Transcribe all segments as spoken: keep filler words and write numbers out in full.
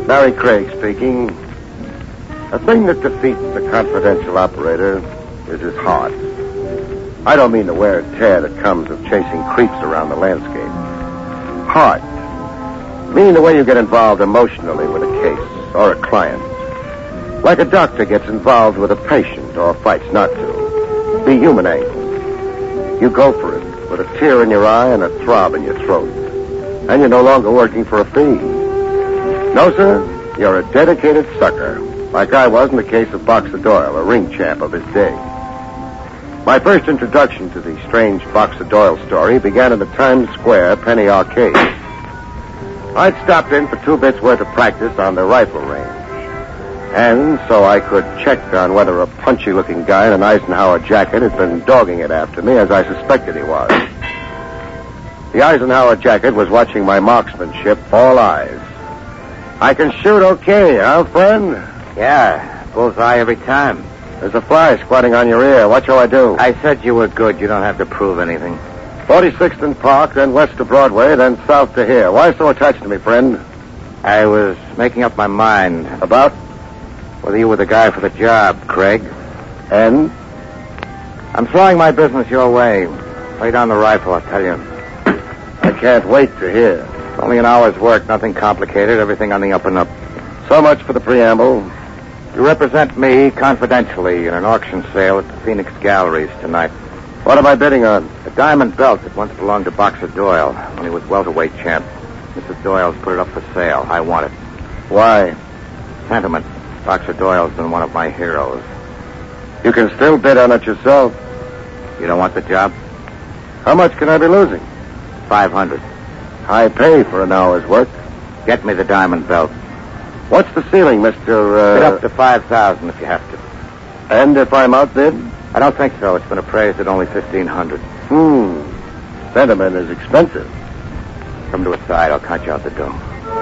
Larry Craig speaking. A thing that defeats the confidential operator is his heart. I don't mean the wear and tear that comes of chasing creeps around the landscape. Heart. Meaning the way you get involved emotionally with a case or a client. Like a doctor gets involved with a patient or fights not to. The human angle. You go for it with a tear in your eye and a throb in your throat. And you're no longer working for a fee. No, sir. You're a dedicated sucker. Like I was in the case of Boxer Doyle, a ring champ of his day. My first introduction to the strange Boxer Doyle story began in the Times Square Penny Arcade. I'd stopped in for two bits worth of practice on the rifle range. And so I could check on whether a punchy-looking guy in an Eisenhower jacket had been dogging it after me, as I suspected he was. The Eisenhower jacket was watching my marksmanship, all eyes. I can shoot okay, huh, friend? Yeah, bullseye every time. There's a fly squatting on your ear. What shall I do? I said you were good. You don't have to prove anything. forty-sixth and Park, then west to Broadway, then south to here. Why so attached to me, friend? I was making up my mind. About? Whether you were the guy for the job, Craig. And? I'm throwing my business your way. Lay down the rifle, I'll tell you. I can't wait to hear. Only an hour's work, nothing complicated, everything on the up and up. So much for the preamble. You represent me confidentially in an auction sale at the Phoenix Galleries tonight. What am I bidding on? A diamond belt that once belonged to Boxer Doyle when he was welterweight champ. Missus Doyle's put it up for sale. I want it. Why? Sentiment. Boxer Doyle's been one of my heroes. You can still bid on it yourself. You don't want the job? How much can I be losing? Five hundred. High pay for an hour's work. Get me the diamond belt. What's the ceiling, Mister Uh... Bid up to five thousand if you have to. And if I'm outbid? I don't think so. It's been appraised at only fifteen hundred. Hmm. Sentiment is expensive. Come to a side. I'll count you out the door.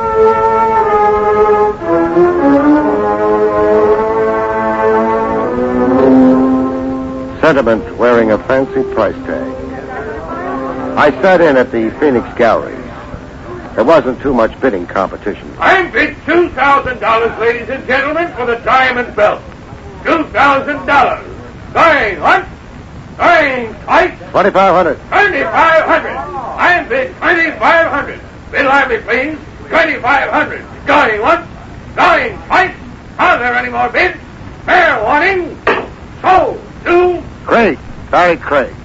Sentiment wearing a fancy price tag. I sat in at the Phoenix Galleries. There wasn't too much bidding competition. I'm bid two thousand dollars, ladies and gentlemen, for the diamond belt. two thousand dollars. Going once. Going twice. twenty-five hundred. twenty-five hundred. I'm bid twenty-five hundred. Bid lively, please. twenty-five hundred. Going once. Going twice. Are there any more bids? Fair warning. So, do... Craig. Barry Craig.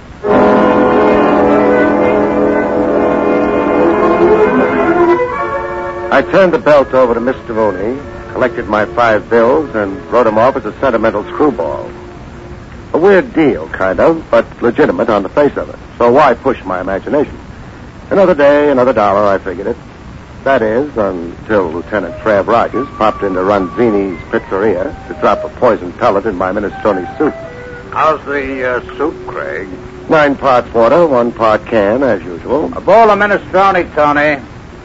I turned the belt over to Mister Mooney, collected my five bills, and wrote him off as a sentimental screwball. A weird deal, kind of, but legitimate on the face of it. So why push my imagination? Another day, another dollar, I figured it. That is, until Lieutenant Trav Rogers popped into Ronzini's pizzeria to drop a poison pellet in my minestrone soup. How's the uh, soup, Craig? Nine parts water, one part can, as usual. A bowl of minestrone, Tony.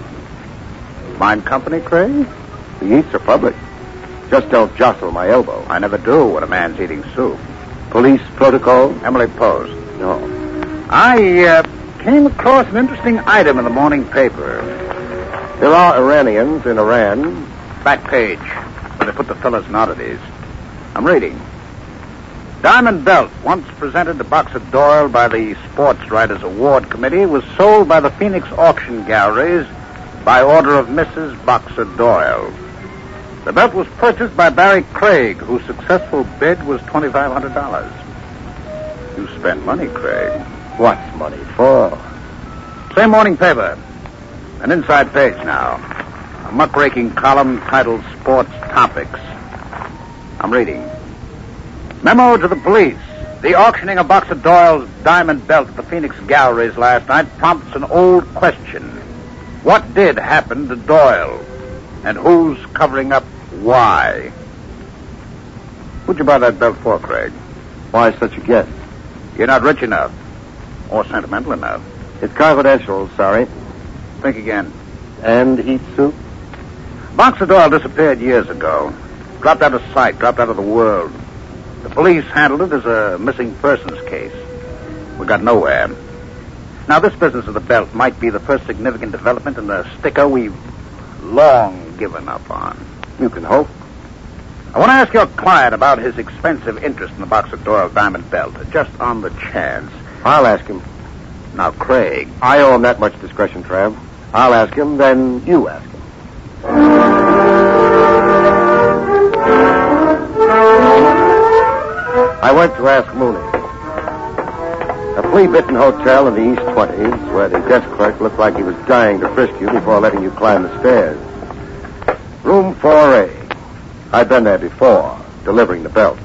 Mind company, Craig? The eats are public. Just don't jostle my elbow. I never do when a man's eating soup. Police protocol? Emily Post. No. I uh, came across an interesting item in the morning paper. There are Iranians in Iran. Back page, where they put the fellas in oddities. I'm reading. Diamond belt, once presented to Boxer Doyle by the Sports Writers Award Committee, was sold by the Phoenix Auction Galleries by order of Missus Boxer Doyle. The belt was purchased by Barry Craig, whose successful bid was twenty-five hundred dollars. You spend money, Craig. What's money for? Same morning paper. An inside page now. A muckraking column titled Sports Topics. I'm reading. Memo to the police. The auctioning of Boxer Doyle's diamond belt at the Phoenix Galleries last night prompts an old question. What did happen to Doyle? And who's covering up why? Who'd you buy that belt for, Craig? Why such a guess? You're not rich enough. Or sentimental enough. It's confidential, sorry. Think again. And eat soup? Boxer Doyle disappeared years ago. Dropped out of sight, dropped out of the world. The police handled it as a missing persons case. We got nowhere. Now, this business of the belt might be the first significant development in the sticker we've long given up on. You can hope. I want to ask your client about his expensive interest in the Boxer Doyle diamond belt, just on the chance. I'll ask him. Now, Craig. I owe him that much discretion, Trav. I'll ask him, then you ask him. I went to ask Mooney. A flea-bitten hotel in the East twenties, where the desk clerk looked like he was dying to frisk you before letting you climb the stairs. Room four A. I'd been there before, delivering the belt.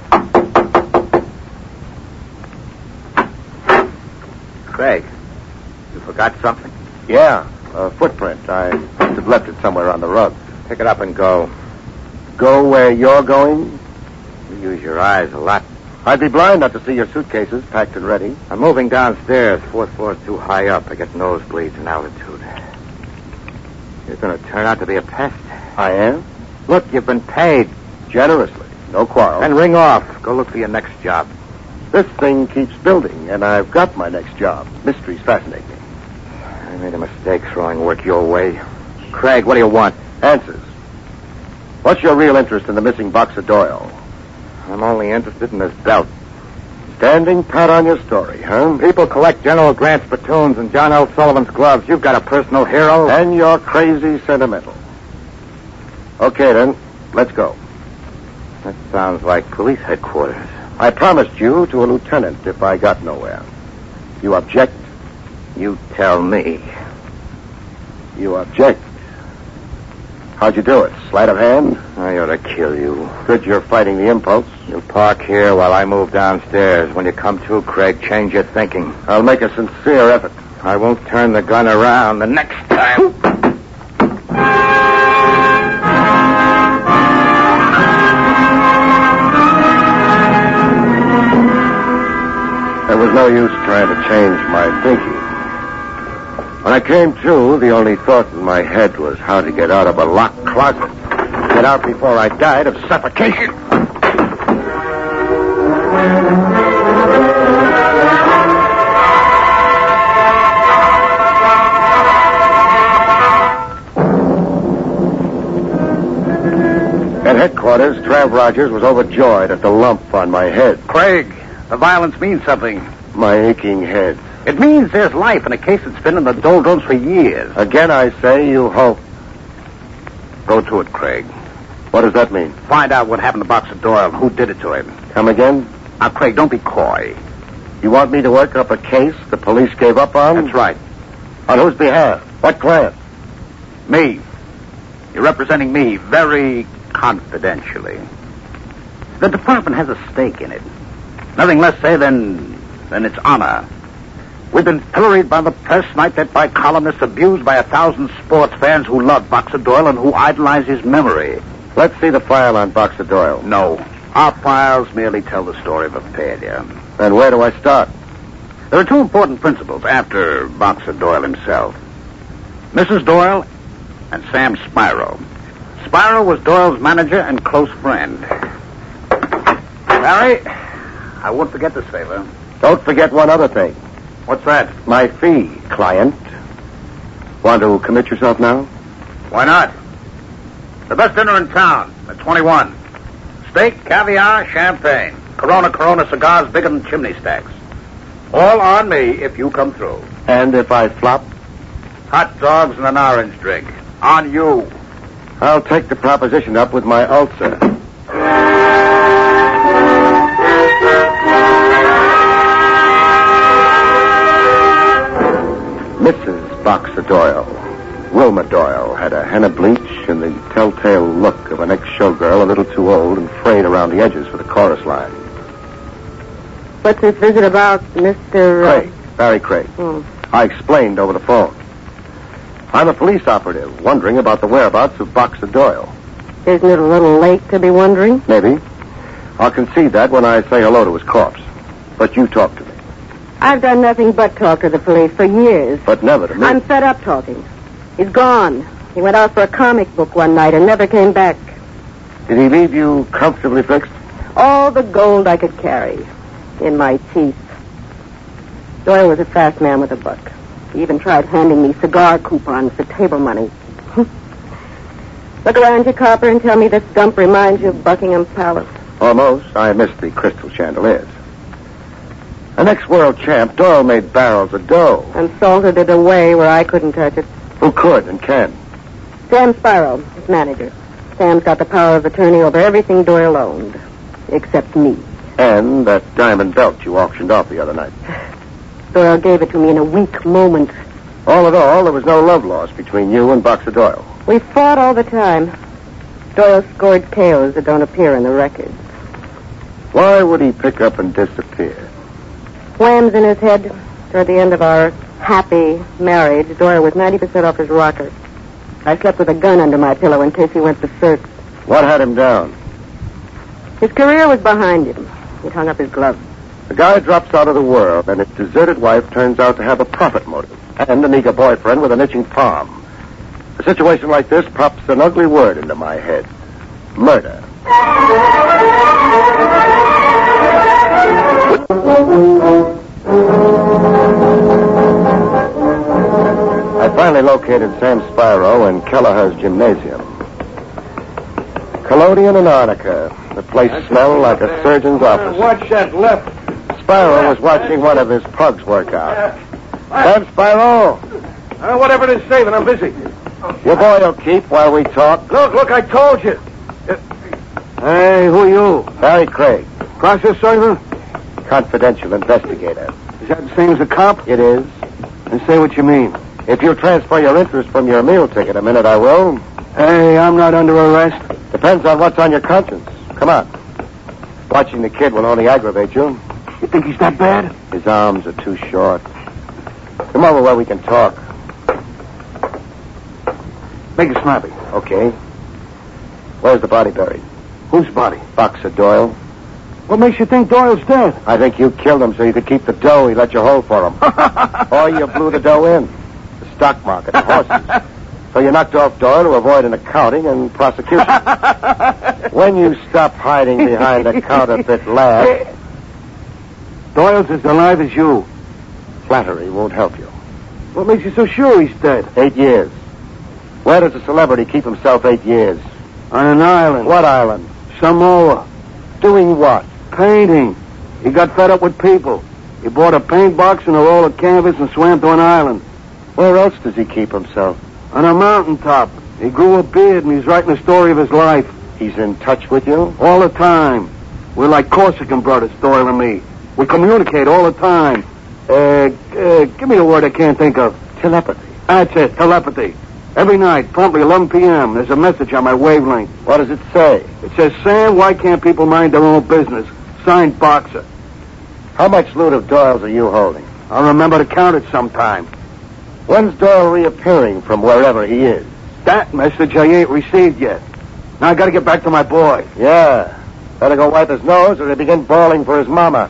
Craig, you forgot something? Yeah, a footprint. I must have left it somewhere on the rug. Pick it up and go. Go where you're going? You use your eyes a lot. I'd be blind not to see your suitcases packed and ready. I'm moving downstairs. Fourth floor's too high up. I get nosebleeds in altitude. You're going to turn out to be a pest. I am? Look, you've been paid. Generously. No quarrel. Then ring off. Go look for your next job. This thing keeps building, and I've got my next job. Mysteries fascinate me. I made a mistake throwing work your way. Craig, what do you want? Answers. What's your real interest in the missing Boxer Doyle? I'm only interested in this belt. Standing pat on your story, huh? People collect General Grant's platoons and John L. Sullivan's gloves. You've got a personal hero. And you're crazy sentimental. Okay, then. Let's go. That sounds like police headquarters. I promised you to a lieutenant if I got nowhere. You object? You tell me. You object. How'd you do it? Sleight of hand? I ought to kill you. Good you're fighting the impulse. You park here while I move downstairs. When you come to, Craig, change your thinking. I'll make a sincere effort. I won't turn the gun around the next time. There was no use trying to change my thinking. When I came to, the only thought in my head was how to get out of a locked closet. Get out before I died of suffocation. At headquarters, Trav Rogers was overjoyed at the lump on my head. Craig, the violence means something. My aching head. It means there's life in a case that's been in the doldrums for years. Again, I say you hope. Go to it, Craig. What does that mean? Find out what happened to Boxer Doyle and who did it to him. Come again? Now, Craig, don't be coy. You want me to work up a case the police gave up on? That's right. On whose behalf? What client? Me. You're representing me very confidentially. The department has a stake in it. Nothing less, say, than, than its honor. We've been pilloried by the press, sniped by columnists, abused by a thousand sports fans who love Boxer Doyle and who idolize his memory. Let's see the file on Boxer Doyle. No. Our files merely tell the story of a failure. Then where do I start? There are two important principles after Boxer Doyle himself. Missus Doyle and Sam Spiro. Spiro was Doyle's manager and close friend. Barry, I won't forget this favor. Don't forget one other thing. What's that? My fee, client. Want to commit yourself now? Why not? The best dinner in town at twenty-one. Steak, caviar, champagne. Corona, Corona cigars bigger than chimney stacks. All on me if you come through. And if I flop? Hot dogs and an orange drink. On you. I'll take the proposition up with my ulcer. Missus Boxer Doyle, Wilma Doyle, had a henna bleach and the telltale look of an ex-showgirl a little too old and frayed around the edges for the chorus line. What's this visit about, Mister Uh... Craig, Barry Craig. Hmm. I explained over the phone. I'm a police operative wondering about the whereabouts of Boxer Doyle. Isn't it a little late to be wondering? Maybe. I'll concede that when I say hello to his corpse. But you talk to me. I've done nothing but talk to the police for years. But never to me. I'm fed up talking. He's gone. He went out for a comic book one night and never came back. Did he leave you comfortably fixed? All the gold I could carry in my teeth. Doyle was a fast man with a buck. He even tried handing me cigar coupons for table money. But Look around you, Copper, and tell me this dump reminds you of Buckingham Palace. Almost. I missed the crystal chandeliers. An ex-world champ, Doyle made barrels of dough. And salted it away where I couldn't touch it. Who could and can? Sam Spyro, his manager. Sam's got the power of attorney over everything Doyle owned. Except me. And that diamond belt you auctioned off the other night. Doyle gave it to me in a weak moment. All in all, there was no love lost between you and Boxer Doyle. We fought all the time. Doyle scored K Os that don't appear in the records. Why would he pick up and disappear? Whams in his head. Toward the end of our happy marriage, Doyle was ninety percent off his rocker. I slept with a gun under my pillow in case he went berserk. What had him down? His career was behind him. He'd hung up his gloves. The guy drops out of the world, and his deserted wife turns out to have a profit motive, and an eager boyfriend with an itching palm. A situation like this pops an ugly word into my head. Murder. I finally located Sam Spyro in Kelleher's gymnasium. Collodion and arnica. The place smelled like a surgeon's office. Watch that left. Spyro was watching one of his pugs work out. Sam Spyro! Uh, whatever it is, saving, I'm busy. Your boy will keep while we talk. Look, look, I told you. Uh, hey, who are you? Barry Craig, Process sergeant? confidential investigator. Is that the same as a cop? It is. And say what you mean. If you'll transfer your interest from your meal ticket a minute, I will. Hey, I'm not under arrest. Depends on what's on your conscience. Come on. Watching the kid will only aggravate you. You think he's that bad? His arms are too short. Come over where we can talk. Make it snappy. Okay. Where's the body buried? Whose body? Boxer Doyle. What makes you think Doyle's dead? I think you killed him so you could keep the dough he let you hold for him. Or you blew the dough in. The stock market, the horses. So you knocked off Doyle to avoid an accounting and prosecution. When you stop hiding behind a counterfeit laugh... Doyle's as alive as you. Flattery won't help you. What makes you so sure he's dead? Eight years. Where does a celebrity keep himself eight years? On an island. What island? Samoa. Doing what? Painting. He got fed up with people. He bought a paint box and a roll of canvas and swam to an island. Where else does he keep himself? On a mountaintop. He grew a beard and he's writing the story of his life. He's in touch with you? All the time. We're like Corsican brothers, Doyle and me. We communicate all the time. Uh, uh, give me a word I can't think of. Telepathy. That's it, telepathy. Every night, promptly eleven p.m., there's a message on my wavelength. What does it say? It says, Sam, why can't people mind their own business? Signed, Boxer. How much loot of Doyle's are you holding? I'll remember to count it sometime. When's Doyle reappearing from wherever he is? That message I ain't received yet. Now I gotta get back to my boy. Yeah. Better go wipe his nose or he'll begin bawling for his mama.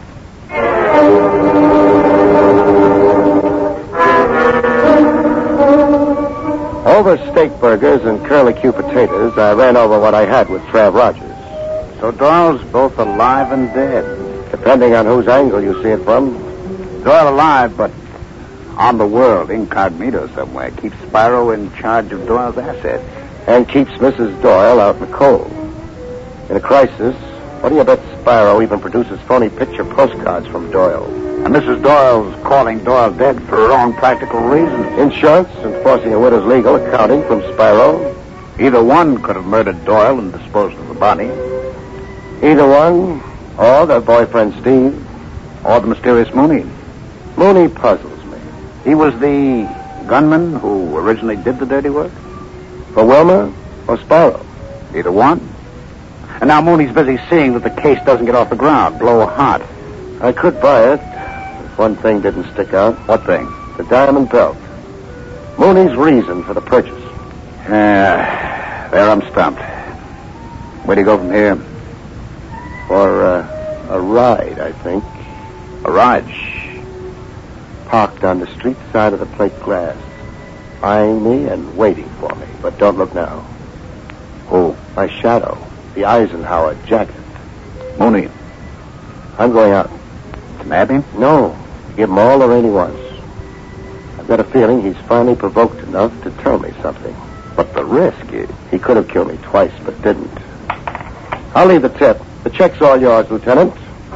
Over steak burgers and curlicue potatoes, I ran over what I had with Trav Rogers. So Doyle's both alive and dead. Depending on whose angle you see it from. Doyle alive, but on the world, incognito somewhere. Keeps Spyro in charge of Doyle's assets. And keeps Missus Doyle out in the cold. In a crisis, what do you bet Spyro even produces phony picture postcards from Doyle? And Missus Doyle's calling Doyle dead for her own practical reasons. Insurance, enforcing a widow's legal, accounting from Spyro. Either one could have murdered Doyle and disposed of the body. Either one, or their boyfriend Steve. Or the mysterious Mooney. Mooney puzzles me. He was the gunman who originally did the dirty work? For Wilma or Spyro? Either one. And now Mooney's busy seeing that the case doesn't get off the ground, blow hot. I could buy it if one thing didn't stick out. What thing? The diamond belt. Mooney's reason for the purchase. Yeah, there I'm stumped. Where do you go from here? For uh, a ride, I think. A ride? Parked on the street side of the plate glass. Eyeing me and waiting for me. But don't look now. Who? My shadow. The Eisenhower jacket. Mooney. I'm going out. To nab him? No. Give him all the rain he wants. I've got a feeling he's finally provoked enough to tell me something. But the risk, he, he could have killed me twice, but didn't. I'll leave the tip. The check's all yours, Lieutenant.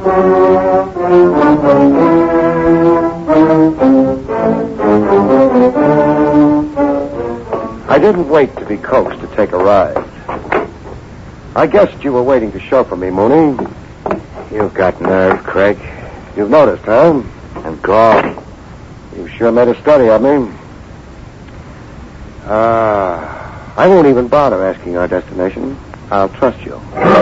I didn't wait to be coaxed to take a ride. I guessed you were waiting to chauffeur me, Mooney. You've got nerve, Craig. You've noticed, huh? And gall. You sure made a study of me. Ah, uh, I won't even bother asking our destination. I'll trust you.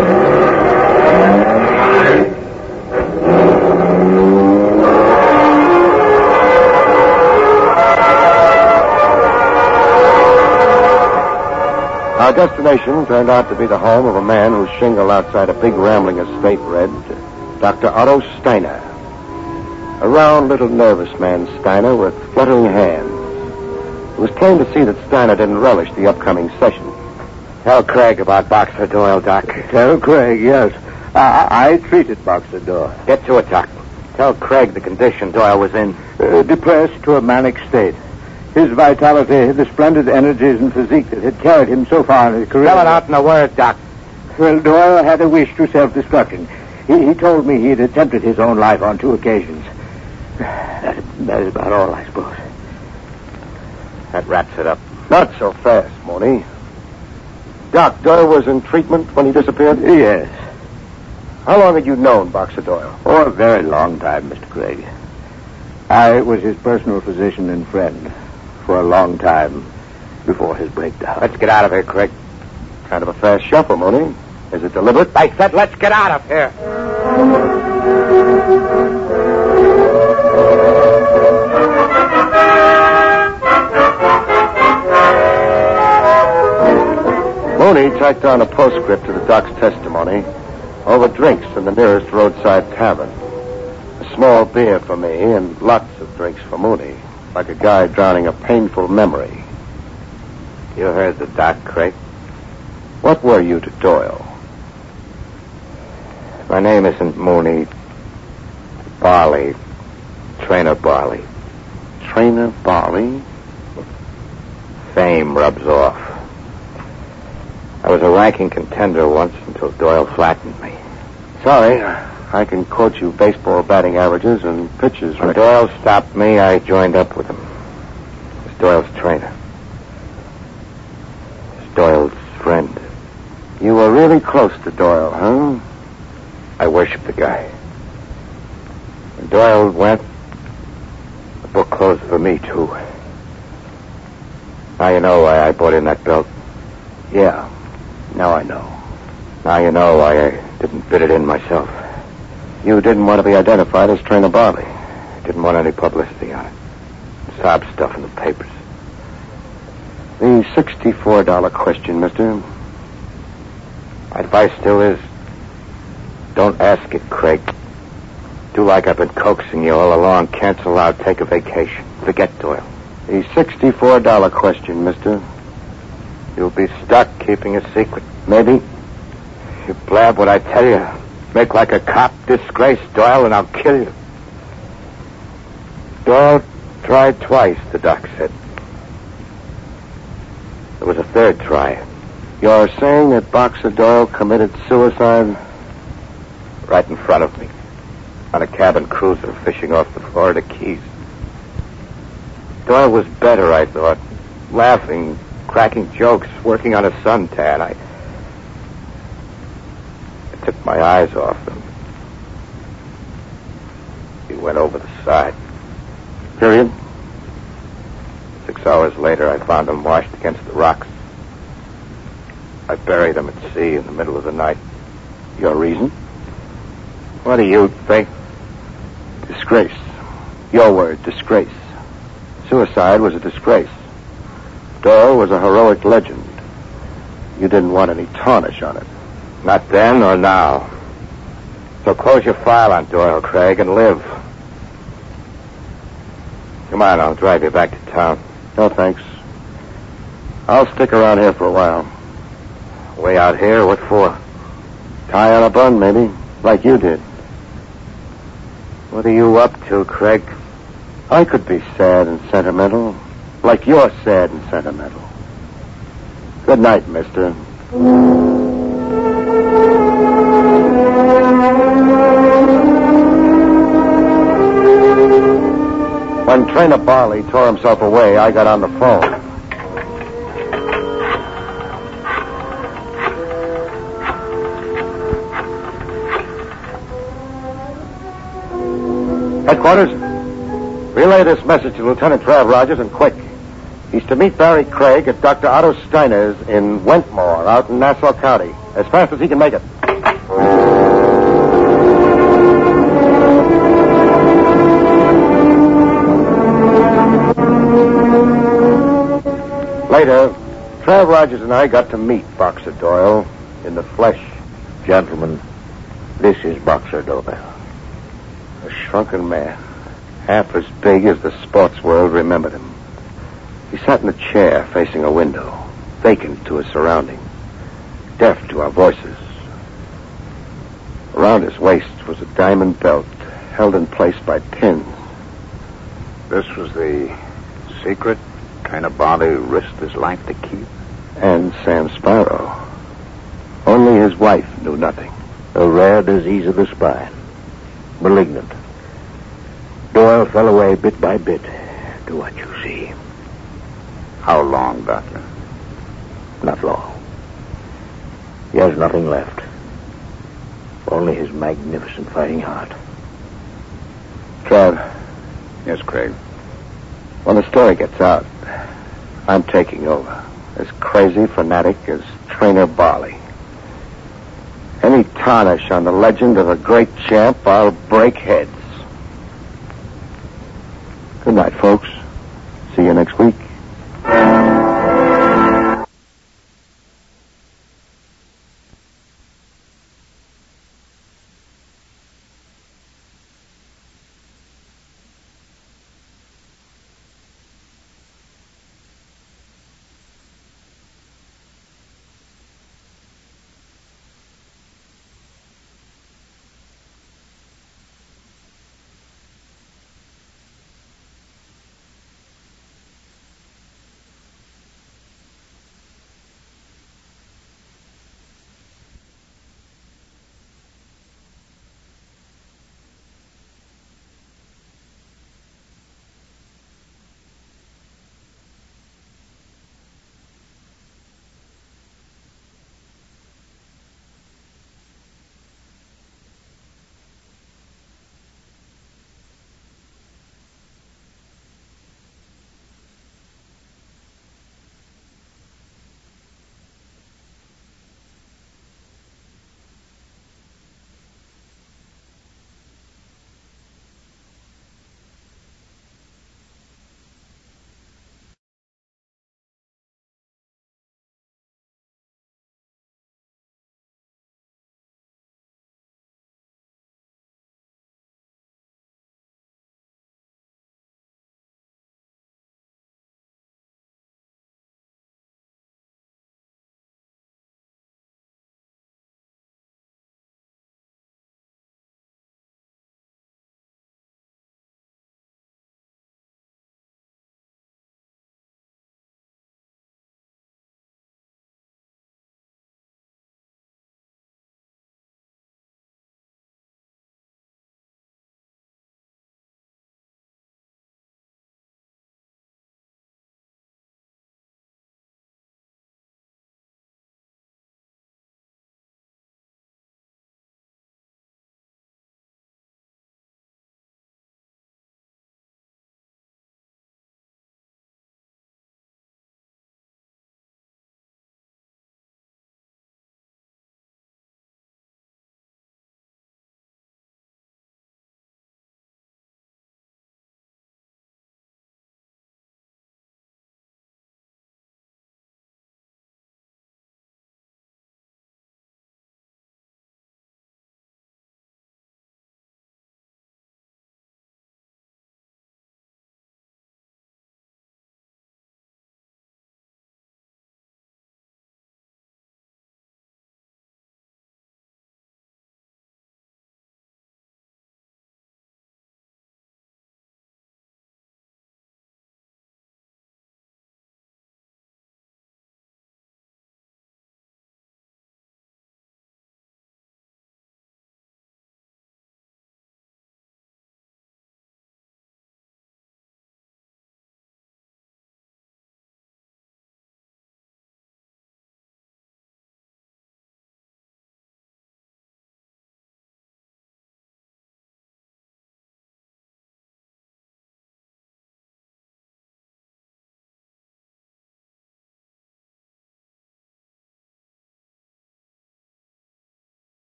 Our destination turned out to be the home of a man whose shingle outside a big rambling estate read Doctor Otto Steiner. A round, little nervous man, Steiner, with fluttering hands. It was plain to see that Steiner didn't relish the upcoming session. Tell Craig about Boxer Doyle, Doc. Tell Craig, yes. I, I treated Boxer Doyle. Get to it, Doc. Tell Craig the condition Doyle was in. Uh, depressed to a manic state. His vitality, the splendid energies and physique that had carried him so far in his career. Spell it out in a word, Doc. Well, Doyle had a wish to self-destruction. He, he told me he had attempted his own life on two occasions. That, that is about all, I suppose. That wraps it up. Not so fast, Mooney. Doc, Doyle was in treatment when he disappeared? Yes. How long had you known Boxer Doyle? Oh, a very long time, Mister Craig. I was his personal physician and friend for a long time before his breakdown. Let's get out of here, Craig. Kind of a fast shuffle, Mooney. Is it deliberate? I said let's get out of here. Mooney tacked on a postscript to the doc's testimony over drinks in the nearest roadside tavern. A small beer for me and lots of drinks for Mooney, like a guy drowning a painful memory. You heard the doc, Craig. What were you to Doyle? My name isn't Mooney. Barley. Trainer Barley. Trainer Barley? Fame rubs off. I was a ranking contender once until Doyle flattened me. Sorry, I can quote you baseball batting averages and pitches. When Doyle stopped me, I joined up with him. I was Doyle's trainer. I was Doyle's friend. You were really close to Doyle, huh? I worshipped the guy. When Doyle went, the book closed for me, too. Now you know why I bought in that belt. Yeah, now I know. Now you know why I didn't bid it in myself. You didn't want to be identified as Trainer Barley. I didn't want any publicity on it. Sob stuff in the papers. The sixty-four dollar question, mister. My advice still is, don't ask it, Craig. Do like I've been coaxing you all along. Cancel out. Take a vacation. Forget Doyle. The sixty-four dollar question, mister. You'll be stuck keeping a secret. Maybe. You blab what I tell you. Make like a cop. Disgrace Doyle, and I'll kill you. Doyle tried twice, the doc said. There was a third try. You're saying that Boxer Doyle committed suicide? Right in front of me. On a cabin cruiser fishing off the Florida Keys. Doyle was better, I thought. Laughing, cracking jokes, working on a suntan. I... I took my eyes off him. He went over the side. Period. Six hours later, I found him washed against the rocks. I buried him at sea in the middle of the night. Your reason? What do you think? Disgrace. Your word, disgrace. Suicide was a disgrace. Doyle was a heroic legend. You didn't want any tarnish on it. Not then or now. So close your file on Doyle, Craig, and live. Come on, I'll drive you back to town. No, thanks. I'll stick around here for a while. Way out here? What for? Tie on a bun, maybe. Like you did. What are you up to, Craig? I could be sad and sentimental. Like you're sad and sentimental. Good night, mister. When Trainer Barley tore himself away, I got on the phone. Headquarters, relay this message to Lieutenant Trav Rogers and quick. He's to meet Barry Craig at Doctor Otto Steiner's in Wentmore, out in Nassau County, as fast as he can make it. Later, Trav Rogers and I got to meet Boxer Doyle in the flesh. Gentlemen, this is Boxer Doyle. A shrunken man, half as big as the sports world remembered him. He sat in a chair facing a window, vacant to his surroundings, deaf to our voices. Around his waist was a diamond belt held in place by pins. This was the secret Trainer Barley risked his life to keep? And Sam Sparrow. Only his wife knew nothing. A rare disease of the spine. Malignant. Doyle fell away bit by bit to what you see. How long, Doctor? Not long. He has nothing left. Only his magnificent fighting heart. Trav. Yes, Craig. When the story gets out, I'm taking over. As crazy fanatic as Trainer Barley. Any tarnish on the legend of a great champ, I'll break heads. Good night, folks. See you next week.